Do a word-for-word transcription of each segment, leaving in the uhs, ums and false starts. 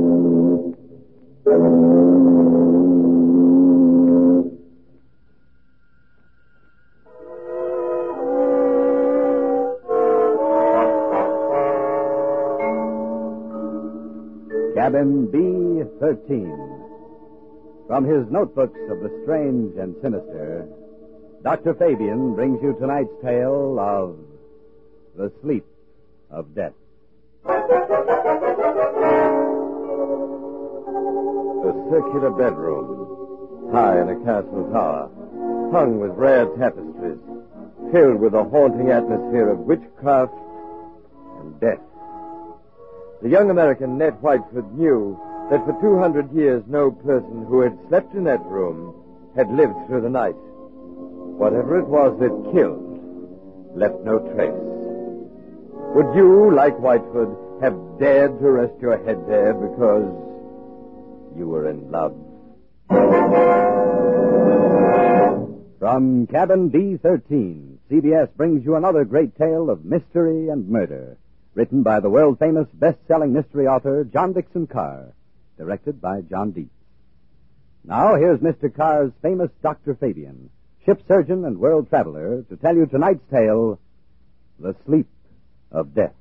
Cabin B thirteen. From his notebooks of the strange and sinister, Doctor Fabian brings you tonight's tale of The Sleep of Death. A circular bedroom, high in a castle tower, hung with rare tapestries, filled with a haunting atmosphere of witchcraft and death. The young American, Ned Whiteford, knew that for two hundred years no person who had slept in that room had lived through the night. Whatever it was that killed left no trace. Would you, like Whiteford, have dared to rest your head there because you were in love? From Cabin B thirteen, C B S brings you another great tale of mystery and murder, written by the world-famous best-selling mystery author John Dixon Carr, directed by John Dietz. Now, here's Mister Carr's famous Doctor Fabian, ship surgeon and world traveler, to tell you tonight's tale, The Sleep of Death.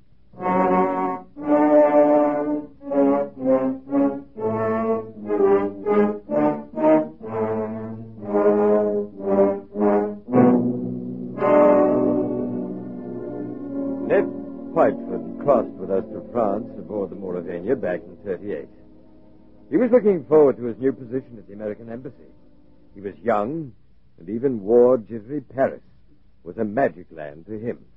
Ned Whiteford crossed with us to France aboard the Mauravania back in thirty-eight. He was looking forward to his new position at the American Embassy. He was young, and even War Jittery Paris was a magic land to him.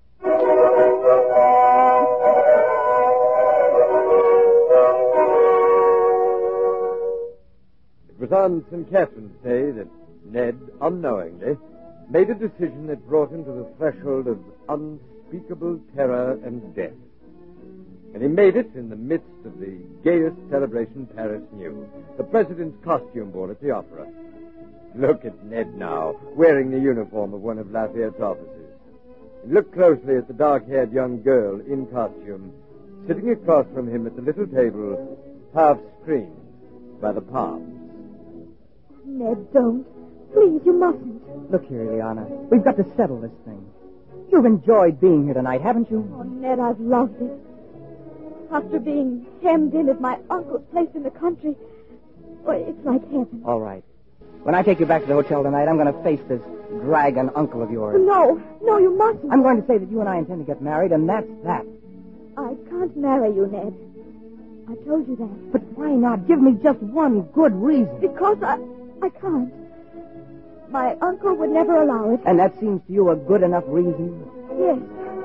It was on Saint Catherine's Day that Ned, unknowingly, made a decision that brought him to the threshold of unspeakable terror and death. And he made it in the midst of the gayest celebration Paris knew, the president's costume ball at the opera. Look at Ned now, wearing the uniform of one of Lafayette's officers. And look closely at the dark-haired young girl in costume, sitting across from him at the little table, half screened by the palms. Ned, don't. Please, you mustn't. Look here, Ileana. We've got to settle this thing. You've enjoyed being here tonight, haven't you? Oh, Ned, I've loved it. After being hemmed in at my uncle's place in the country, well, it's like heaven. All right. When I take you back to the hotel tonight, I'm going to face this dragon uncle of yours. No, no, you mustn't. I'm going to say that you and I intend to get married, and that's that. I can't marry you, Ned. I told you that. But why not? Give me just one good reason. Because I, I can't. My uncle would never allow it. And that seems to you a good enough reason? Yes.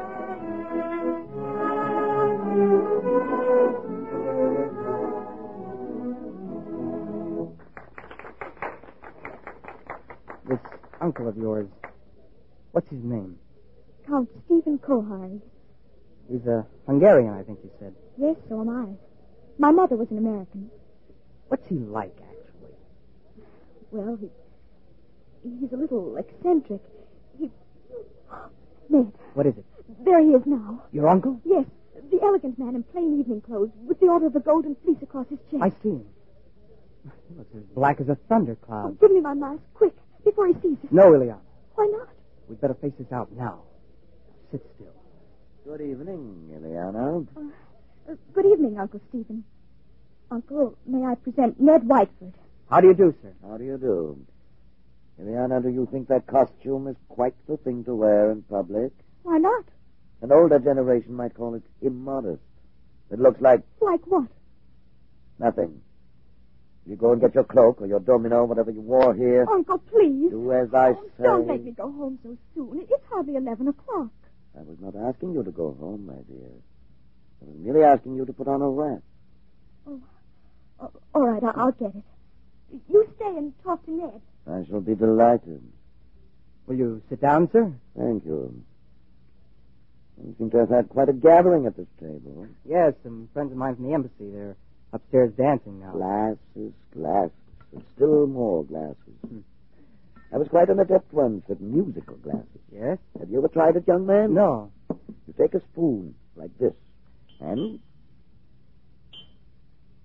This uncle of yours, what's his name? Count Stephen Kohard. He's a Hungarian, I think you said. Yes, so am I. My mother was an American. What's he like, actually? Well, he, he's a little eccentric. He... Ned. What is it? There he is now. Your uncle? Yes, the elegant man in plain evening clothes with the order of the Golden Fleece across his chest. I see him. He looks as black as a thundercloud. Oh, give me my mask, quick, before he sees us. No, Ileana. Why not? We'd better face this out now. Sit still. Good evening, Ileana. Uh, uh, good evening, Uncle Stephen. Uncle, may I present Ned Whiteford? How do you do, sir? How do you do? Ileana, do you think that costume is quite the thing to wear in public? Why not? An older generation might call it immodest. It looks like... Like what? Nothing. You go and get your cloak or your domino, whatever you wore here. Uncle, please. Do as I oh, say. Don't make me go home so soon. It's hardly eleven o'clock. I was not asking you to go home, my dear. I was merely asking you to put on a wrap. Oh, oh all right, I- I'll get it. You stay and talk to Ned. I shall be delighted. Will you sit down, sir? Thank you. You seem to have had quite a gathering at this table. Yes, some friends of mine from the embassy. They're upstairs dancing now. Glasses, glasses, and still more glasses. Hmm. I was quite an adept once at musical glasses. Yes? Have you ever tried it, young man? No. You take a spoon like this, and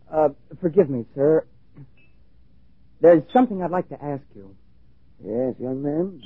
Uh, forgive me, sir. There's something I'd like to ask you. Yes, young man?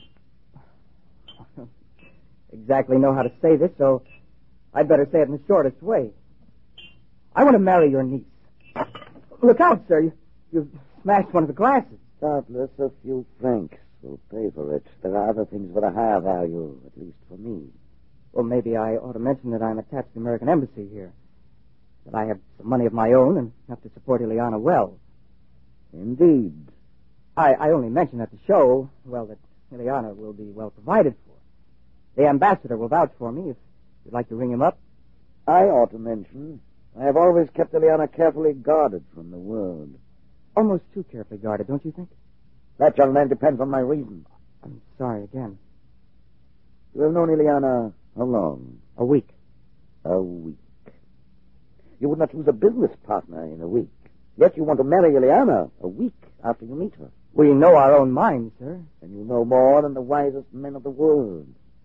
Exactly know how to say this, so I'd better say it in the shortest way. I want to marry your niece. Look out, sir. You, you've smashed one of the glasses. Doubtless a few francs will pay for it. There are other things with a higher value, at least for me. Well, maybe I ought to mention that I'm attached to the American Embassy here. That I have some money of my own and have to support Ileana well. Indeed. I, I only mention at the show, well, that Ileana will be well provided for. The ambassador will vouch for me if you'd like to ring him up. I ought to mention, I have always kept Ileana carefully guarded from the world. Almost too carefully guarded, don't you think? That, young man, depends on my reason. I'm sorry again. You have known Ileana how long? A week. A week. You would not choose a business partner in a week. Yet you want to marry Ileana a week after you meet her. We know our own minds, sir. And you know more than the wisest men of the world.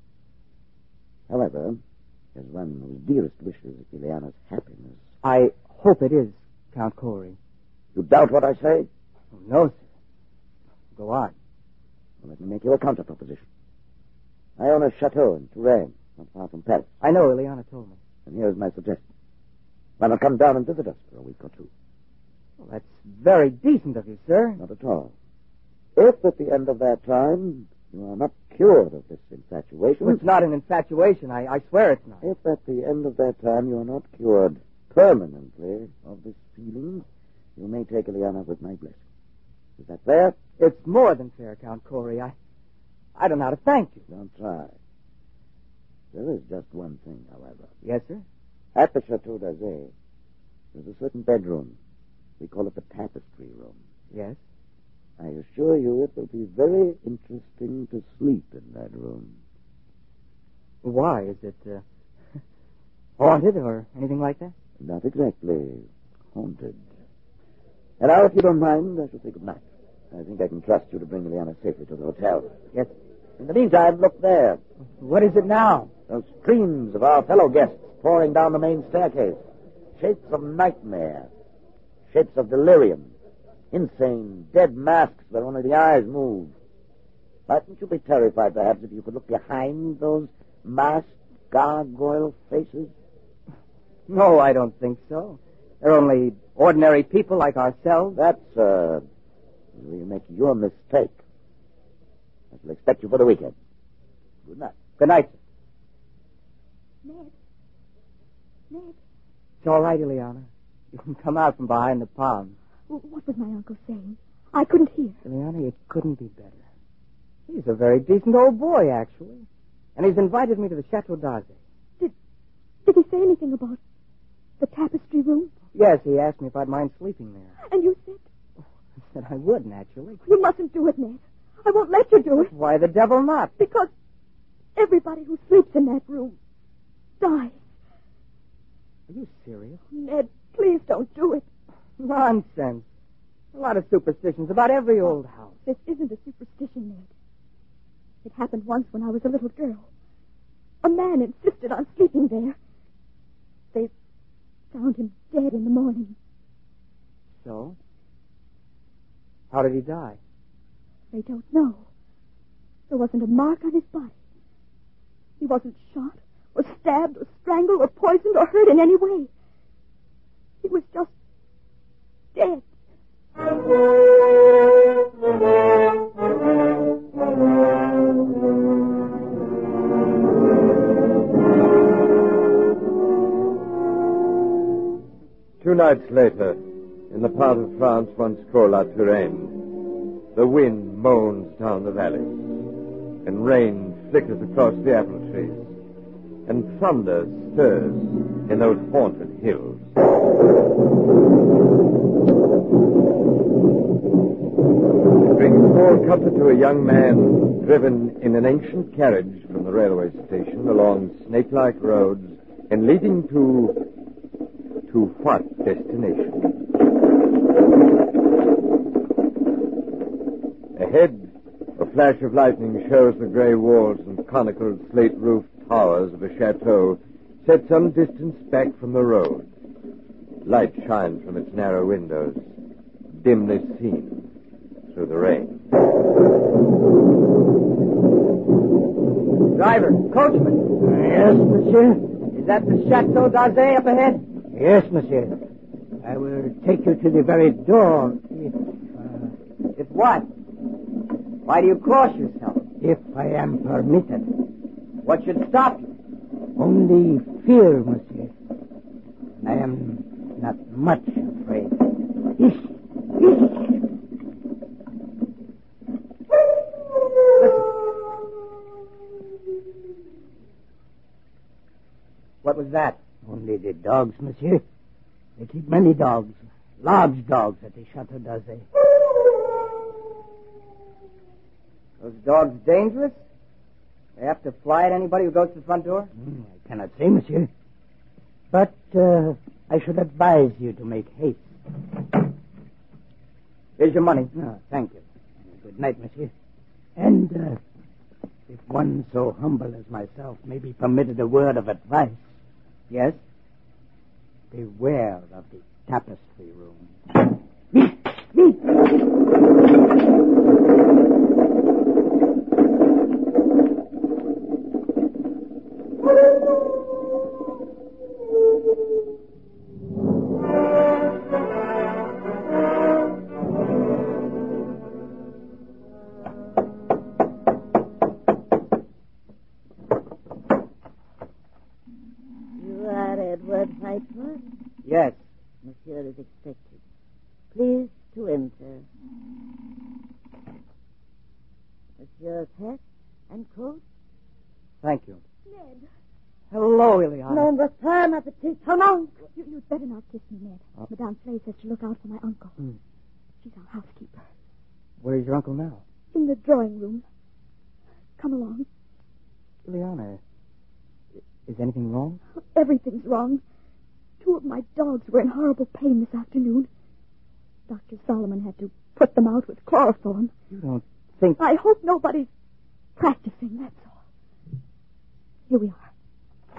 However, as one whose dearest wishes is Ileana's happiness. I hope it is, Count Corey. You doubt what I say? Oh, no, sir. Go on. Well, let me make you a counter proposition. I own a chateau in Touraine, not far from Paris. I know, Ileana told me. And here's my suggestion. Why not come down and visit us for a week or two? Well, that's very decent of you, sir. Not at all. If at the end of that time you are not cured of this infatuation... Well, it's not an infatuation. I, I swear it's not. If at the end of that time you are not cured permanently of this feeling, you may take Ileana with my blessing. Is that fair? It's more than fair, Count Corey. I, I don't know how to thank you. Don't try. There is just one thing, however. Yes, sir? At the Chateau d'Azay, there's a certain bedroom. We call it the tapestry room. Yes? I assure you it will be very interesting to sleep in that room. Why? Is it uh, haunted or anything like that? Not exactly haunted. And now, if you don't mind, I shall say good night. I think I can trust you to bring Ileana safely to the hotel. Yes. In the meantime, look there. What is it now? Those streams of our fellow guests pouring down the main staircase. Shapes of nightmare. Shapes of delirium. Insane, dead masks where only the eyes move. Mightn't you be terrified, perhaps, if you could look behind those masked gargoyle faces? No, I don't think so. They're only ordinary people like ourselves. That's, uh, where you make your mistake. I shall expect you for the weekend. Good night. Good night, sir. Ned. Ned. It's all right, Ileana. You can come out from behind the palm. What was my uncle saying? I couldn't hear. Ileana, it couldn't be better. He's a very decent old boy, actually. And he's invited me to the Chateau d'Azay. Did, did he say anything about the tapestry room? Yes, he asked me if I'd mind sleeping there. And you said? I said I would, naturally. You mustn't do it, Ned. I won't let you do it. Why the devil not? Because everybody who sleeps in that room dies. Are you serious? Ned, please don't do it. Nonsense. A lot of superstitions about every old house. This isn't a superstition, Ned. It happened once when I was a little girl. A man insisted on sleeping there. They found him dead in the morning. So? How did he die? They don't know. There wasn't a mark on his body. He wasn't shot, or stabbed, or strangled, or poisoned, or hurt in any way. He was just dead. Two nights later, in the part of France once called La Touraine, the wind moans down the valleys, and rain flickers across the apple trees, and thunder stirs in those haunted hills. It brings small comfort to a young man driven in an ancient carriage from the railway station along snake-like roads and leading to... to what destination? Ahead, a flash of lightning shows the gray walls and conical slate-roofed towers of a chateau set some distance back from the road. Light shines from its narrow windows, dimly seen through the rain. Driver, coachman. Yes, monsieur? Is that the Chateau d'Azay up ahead? Yes, monsieur. I will take you to the very door if, uh, If what? Why do you cross yourself? if I am permitted. What should stop you? Only fear, monsieur. I am not much afraid. Hish, hish. What was that? Only the dogs, monsieur. They keep many dogs, large dogs at the Chateau d'Azay. Those dogs dangerous? They have to fly at anybody who goes to the front door? Hmm, I cannot say, monsieur. But uh, I should advise you to make haste. Here's your money. No, thank you. Good night, monsieur. And uh, if one so humble as myself may be permitted a word of advice, Yes? beware of the tapestry room. You are Edward Whitefoot? Yes. Monsieur is expected. Please to enter. Monsieur's hat and coat? Thank you. Ned, Hello, Ileana. Non votre ma petite. Come on. you, you'd better not kiss me, Ned. Oh. Madame Flay says to look out for my uncle. Hmm. She's our housekeeper. Where's your uncle now? In the drawing room. Come along. Ileana, is anything wrong? Everything's wrong. Two of my dogs were in horrible pain this afternoon. Doctor Solomon had to put them out with chloroform. You don't think... I hope nobody's practicing, that's all. Here we are.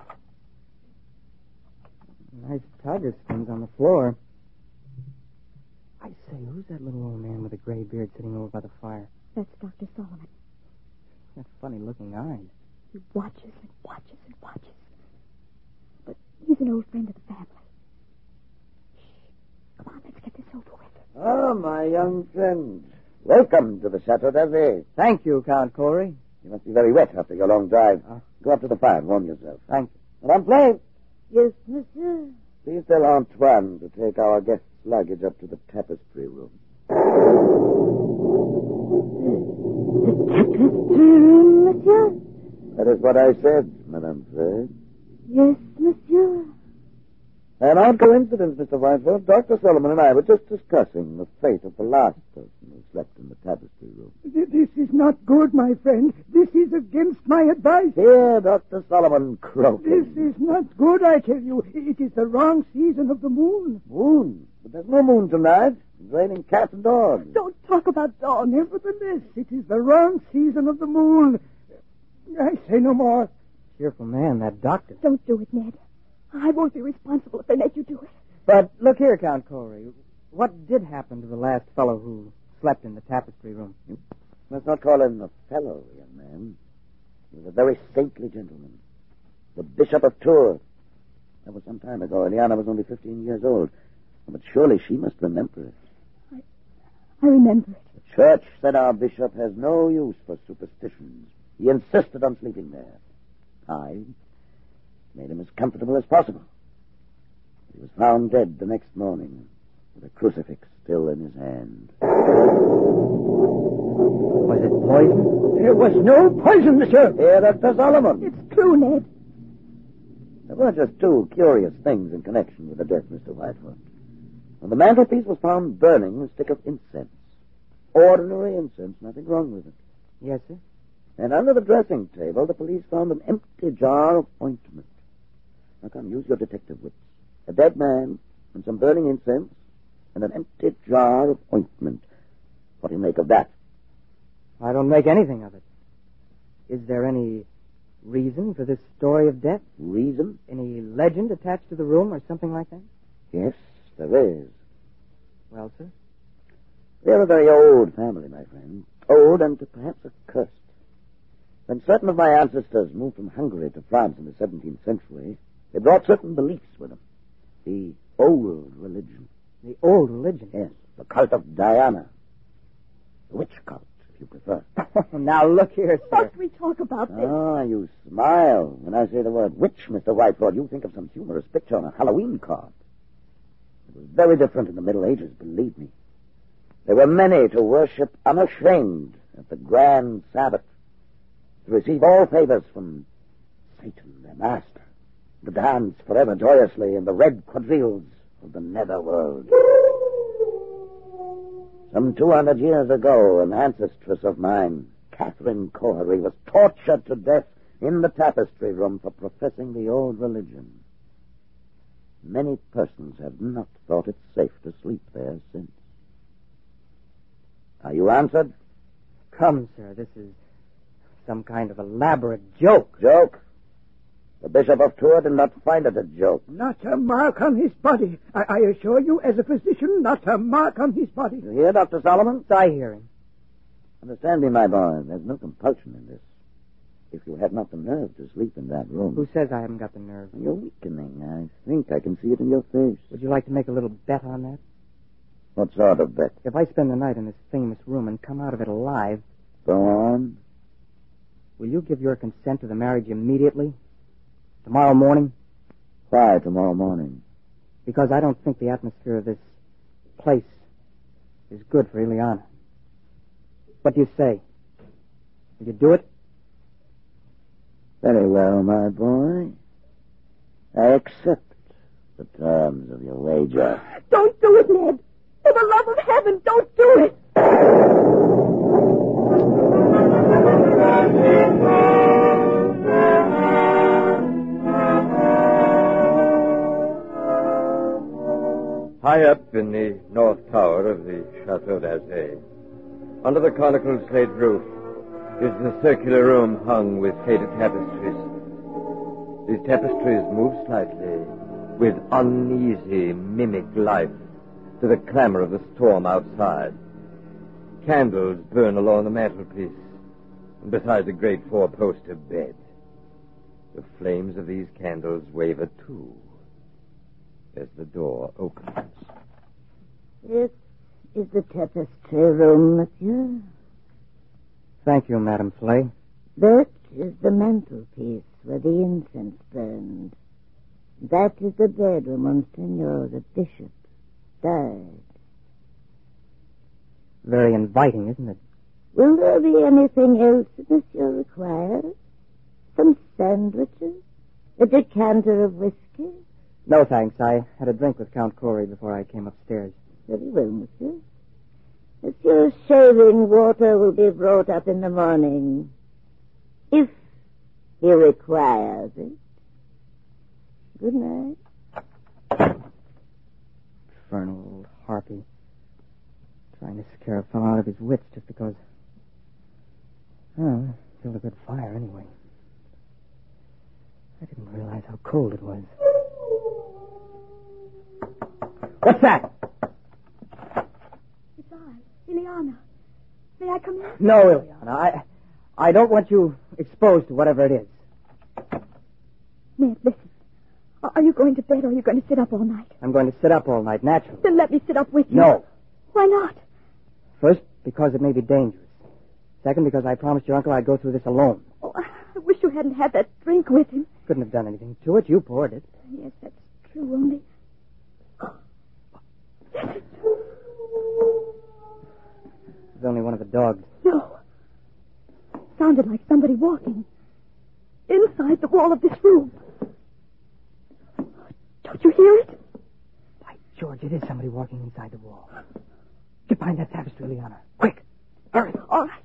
Nice tiger skins on the floor. I say, who's that little old man with a gray beard sitting over by the fire? That's Doctor Solomon. That funny-looking eyes. He watches and watches and watches. But he's an old friend of the family. Shh. Come on, let's get this over with. Ah, my young friend. Welcome to the Chateau d'Azay. Thank you, Count Corey. You must be very wet after your long drive. Uh. Go up to the fire and warm yourself. Thank you. Madame Flay, Yes, monsieur. please tell Antoine to take our guest's luggage up to the tapestry room. The tapestry room, monsieur? That is what I said, Madame Flay. Yes, monsieur. An odd coincidence, Mister Whitefield. Doctor Solomon and I were just discussing the fate of the last person who slept in the tapestry room. This is not good, my friend. This is against my advice. Here, Doctor Solomon croaking. This is not good, I tell you. It is the wrong season of the moon. Moon? But there's no moon tonight. It's raining cats and dogs. Don't talk about dawn. Nevertheless, it is the wrong season of the moon. I say no more. Cheerful man, that doctor. Don't do it, Ned. I won't be responsible if they make you do it. But look here, Count Corey. What did happen to the last fellow who slept in the tapestry room? You must not call him a fellow, young man. He was a very saintly gentleman. The Bishop of Tours. That was some time ago. Eliana was only fifteen years old. But surely she must remember it. I, I remember it. The church said our bishop has no use for superstitions. He insisted on sleeping there. I made him as comfortable as possible. He was found dead the next morning, with a crucifix still in his hand. Was it poison? There was no poison, monsieur. Here, Doctor Solomon. It's true, Ned. There were just two curious things in connection with the death, Mister Whitefoot. On the mantelpiece was found burning a stick of incense. Ordinary incense, nothing wrong with it. Yes, sir. And under the dressing table, the police found an empty jar of ointment. Now come, use your detective wits. A dead man, and some burning incense, and an empty jar of ointment. What do you make of that? I don't make anything of it. Is there any reason for this story of death? Reason? Any legend attached to the room or something like that? Yes, there is. Well, sir? They're a very old family, my friend. Old and perhaps accursed. When certain of my ancestors moved from Hungary to France in the seventeenth century, they brought certain beliefs with them. The old religion. The old religion? Yes, the cult of Diana. The witch cult, if you prefer. Now, look here, sir. Must we talk about this? Ah, you smile. When I say the word witch, Mister Whiteford, you think of some humorous picture on a Halloween card. It was very different in the Middle Ages, believe me. There were many to worship unashamed at the grand Sabbath, to receive all favors from Satan, their master, to dance forever joyously in the red quadrilles of the netherworld. Some two hundred years ago, an ancestress of mine, Catherine Cohery, was tortured to death in the tapestry room for professing the old religion. Many persons have not thought it safe to sleep there since. Are you answered? Come, sir, this is some kind of elaborate joke. Joke? The Bishop of Tours did not find it a joke. Not a mark on his body. I, I assure you, as a physician, not a mark on his body. You hear, Doctor Solomon? I hear him. Understand me, my boy. There's no compulsion in this. If you have not the nerve to sleep in that room... Who says I haven't got the nerve? You're weakening. I think I can see it in your face. Would you like to make a little bet on that? What sort of bet? If I spend the night in this famous room and come out of it alive... Go on. Will you give your consent to the marriage immediately? Tomorrow morning? Why tomorrow morning? Because I don't think the atmosphere of this place is good for Ileana. What do you say? Will you do it? Very well, my boy. I accept the terms of your wager. Don't do it, Ned. For the love of heaven, don't do it. High up in the north tower of the Chateau d'Azay, under the conical slate roof, is the circular room hung with faded tapestries. These tapestries move slightly, with uneasy, mimic life, to the clamor of the storm outside. Candles burn along the mantelpiece, and beside the great four-poster bed. The flames of these candles waver, too, as the door opens. This is the tapestry room, monsieur. Thank you, Madame Flay. That is the mantelpiece where the incense burned. That is the bedroom Monsignor, the bishop, died. Very inviting, isn't it? Will there be anything else that monsieur requires? Some sandwiches? A decanter of whiskey? No, thanks. I had a drink with Count Corey before I came upstairs. Very well, monsieur. Monsieur's shaving water will be brought up in the morning, if he requires it. Good night. Infernal old harpy. Trying to scare a fellow out of his wits just because... Oh, built a good fire anyway. I didn't realize how cold it was. What's that? It's I, Ileana. May I come in? No, Ileana. I, I don't want you exposed to whatever it is. Ned, listen. Are are you going to bed or are you going to sit up all night? I'm going to sit up all night, naturally. Then let me sit up with you. No. Why not? First, because it may be dangerous. Second, because I promised your uncle I'd go through this alone. Oh, I wish you hadn't had that drink with him. Couldn't have done anything to it. You poured it. Yes, that's true, only... It's only one of the dogs. No. Sounded like somebody walking. Inside the wall of this room. Don't you hear it? By George, it is somebody walking inside the wall. Get behind that tapestry, Ileana. Quick. Hurry. All right.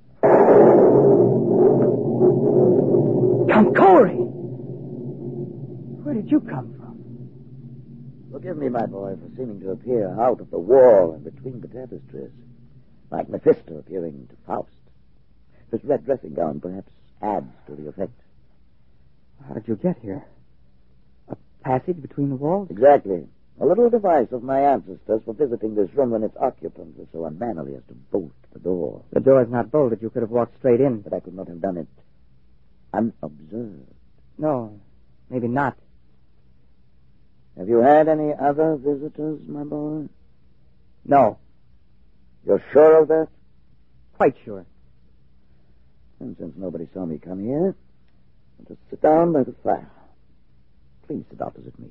Count Corey! Where did you come from? Forgive me, my boy, for seeming to appear out of the wall and between the tapestries, like Mephisto appearing to Faust. This red dressing gown perhaps adds to the effect. How did you get here? A passage between the walls? Exactly. A little device of my ancestors for visiting this room when its occupant was so unmannerly as to bolt the door. The door's not bolted. You could have walked straight in. But I could not have done it unobserved. No, maybe not. Have you had any other visitors, my boy? No. You're sure of that? Quite sure. And since nobody saw me come here, I'll just sit down by the fire. Please sit opposite me.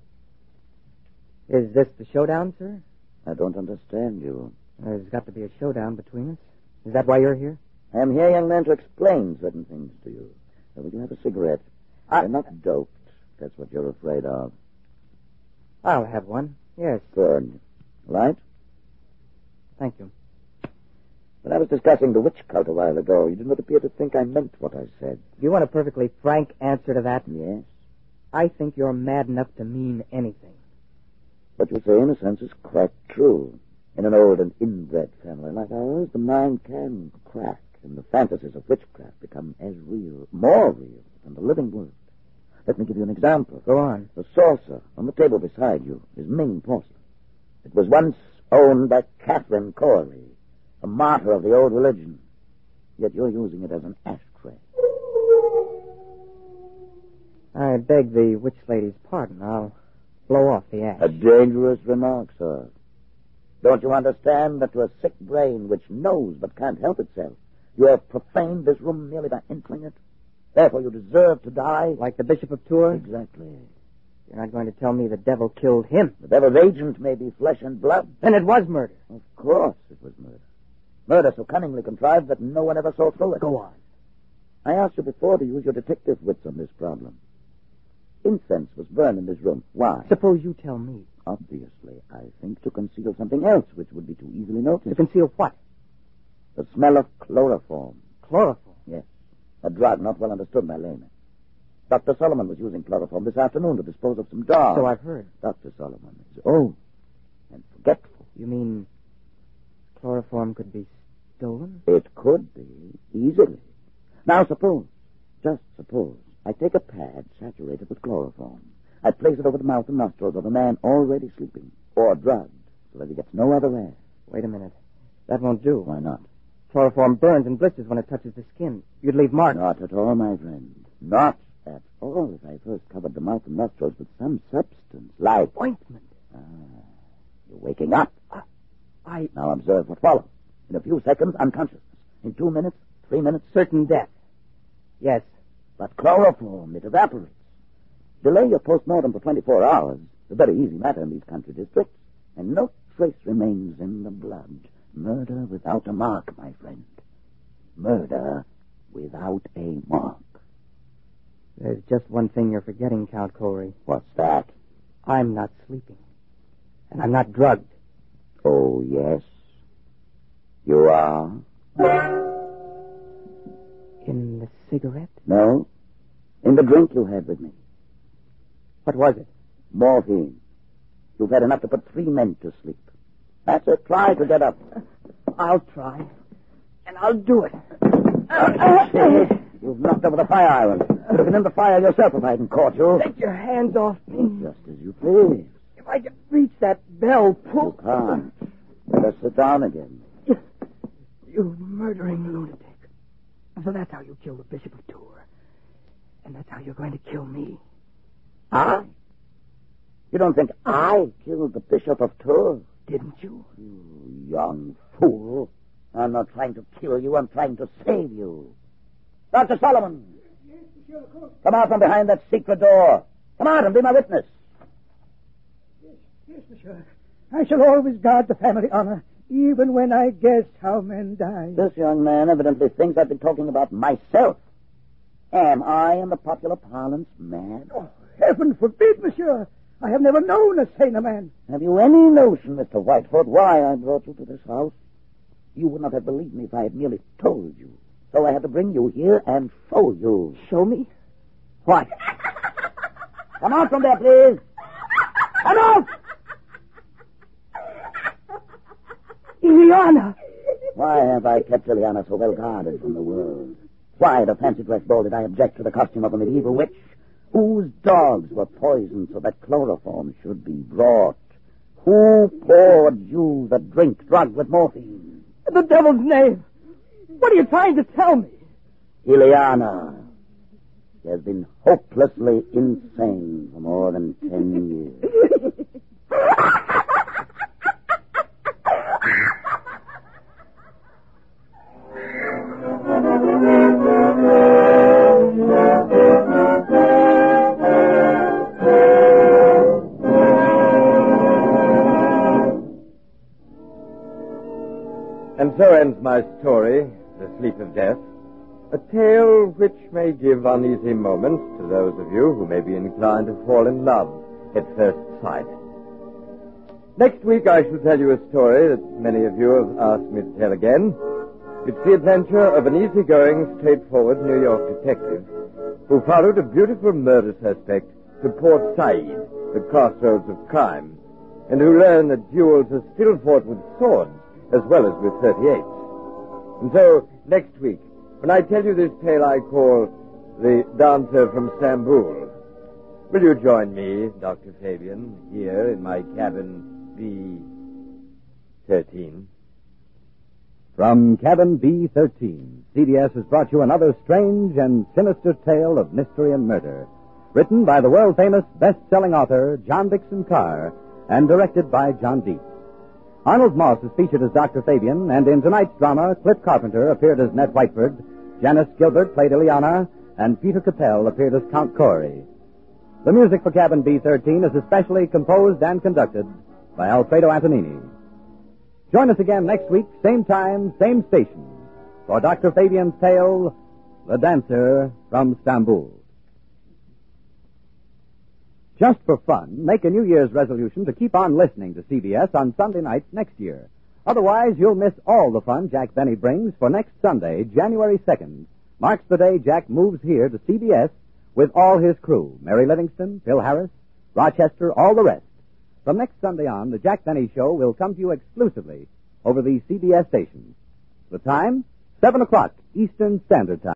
Is this the showdown, sir? I don't understand you. There's got to be a showdown between us. Is that why you're here? I am here, young man, to explain certain things to you. So we can have a cigarette. I... You're not doped. That's what you're afraid of. I'll have one. Yes. Good. Right? Thank you. When I was discussing the witch cult a while ago, you did not appear to think I meant what I said. Do you want a perfectly frank answer to that? Yes. I think you're mad enough to mean anything. What you say, in a sense, is quite true. In an old and inbred family like ours, the mind can crack, and the fantasies of witchcraft become as real, more real, than the living world. Let me give you an example. Go on. The saucer on the table beside you is Ming porcelain. It was once owned by Catherine Corley, a martyr of the old religion. Yet you're using it as an ashtray. I beg the witch lady's pardon. I'll blow off the ash. A dangerous remark, sir. Don't you understand that to a sick brain which knows but can't help itself, you have profaned this room merely by entering it? Therefore you deserve to die? Like the Bishop of Tours? Exactly. You're not going to tell me the devil killed him? The devil's agent may be flesh and blood. Then it was murder. Of course it was murder. Murder so cunningly contrived that no one ever saw through it. Go on. I asked you before to use your detective wits on this problem. Incense was burned in this room. Why? Suppose you tell me. Obviously, I think to conceal something else which would be too easily noticed. To conceal what? The smell of chloroform. Chloroform? Yes. A drug not well understood by laymen. Doctor Solomon was using chloroform this afternoon to dispose of some dogs. So I've heard. Doctor Solomon is old and forgetful. You mean chloroform could be stolen? It could be, easily. Now suppose, just suppose, I take a pad saturated with chloroform. I place it over the mouth and nostrils of a man already sleeping, or drugged, so that he gets no other air. Wait a minute. That won't do. Why not? Chloroform burns and blisters when it touches the skin. You'd leave marks. Not at all, my friend. Not at all. If I first covered the mouth and nostrils with some substance, like ointment. Ah, you're waking up. Uh, I... Now observe what follows. In a few seconds, unconsciousness. In two minutes, three minutes, certain death. Yes. But chloroform, it evaporates. Delay your post-mortem for twenty-four hours. It's a very easy matter in these country districts. And no trace remains in the blood. Murder without a mark, my friend. Murder without a mark. There's just one thing you're forgetting, Count Corey. What's that? I'm not sleeping. And I'm not drugged. Oh, yes. You are? In the cigarette? No. In the drink you had with me. What was it? Morphine. You've had enough to put three men to sleep. That's it. Try to get up. I'll try. And I'll do it. You've knocked over the fire island. You'd have been in the fire yourself if I hadn't caught you. Take your hands off me. Just as you please. If I could reach that bell, pull. You can't. Better sit down again. You murdering lunatic. So that's how you killed the Bishop of Tours. And that's how you're going to kill me. I? You don't think I killed the Bishop of Tours? Didn't you? You young fool. I'm not trying to kill you. I'm trying to save you. Doctor Solomon. Yes, Monsieur Lecoq. Come out from behind that secret door. Come out and be my witness. Yes, yes, Monsieur. I shall always guard the family honor, even when I guess how men die. This young man evidently thinks I've been talking about myself. Am I, in the popular parlance, mad? Oh, heaven forbid, Monsieur. I have never known a saner man. Have you any notion, Mister Whitefoot, why I brought you to this house? You would not have believed me if I had merely told you. So I had to bring you here and show you. Show me? What? Come out from there, please. Come out! Ileana! Why have I kept Ileana so well guarded from the world? Why, at a fancy dress ball, did I object to the costume of a medieval witch? Whose dogs were poisoned so that chloroform should be brought? Who poured you the drink drugged with morphine? In the devil's name! What are you trying to tell me? Ileana. She has been hopelessly insane for more than ten years. And so ends my story, The Sleep of Death, a tale which may give uneasy moments to those of you who may be inclined to fall in love at first sight. Next week I shall tell you a story that many of you have asked me to tell again. It's the adventure of an easygoing, straightforward New York detective who followed a beautiful murder suspect to Port Said, the crossroads of crime, and who learned that duels are still fought with swords as well as with thirty-eights. And so, next week, when I tell you this tale I call The Dancer from Stamboul, will you join me, Doctor Fabian, here in my cabin B thirteen? From Cabin B thirteen, C B S has brought you another strange and sinister tale of mystery and murder, written by the world-famous best-selling author John Dickson Carr and directed by John Dietz. Arnold Moss is featured as Doctor Fabian, and in tonight's drama, Cliff Carpenter appeared as Ned Whiteford, Janice Gilbert played Ileana, and Peter Capell appeared as Count Corey. The music for Cabin B thirteen is especially composed and conducted by Alfredo Antonini. Join us again next week, same time, same station, for Doctor Fabian's tale, The Dancer from Stamboul. Just for fun, make a New Year's resolution to keep on listening to C B S on Sunday nights next year. Otherwise, you'll miss all the fun Jack Benny brings for next Sunday, January second. Marks the day Jack moves here to C B S with all his crew, Mary Livingston, Phil Harris, Rochester, all the rest. From next Sunday on, the Jack Benny Show will come to you exclusively over these C B S stations. The time, seven o'clock Eastern Standard Time.